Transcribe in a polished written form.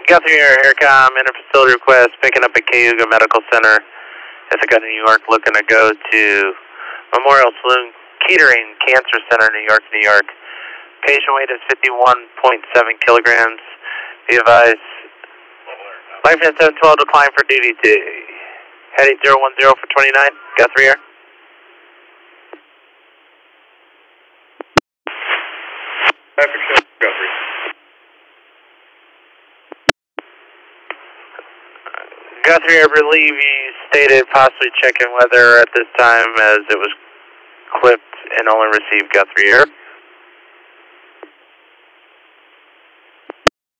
Guthrie Air, Aircom, inter-facility request, picking up at Cayuga Medical Center, Ithaca, New York, looking to go to Memorial Sloan Kettering Cancer Center, New York, New York. Patient weight is 51.7 kilograms. Be advised, Life at 712, decline for DVT. Heading 010 for 29, Guthrie Air. Guthrie. Guthrie, I believe you stated possibly checking weather at this time as it was clipped and only received Guthrie Air.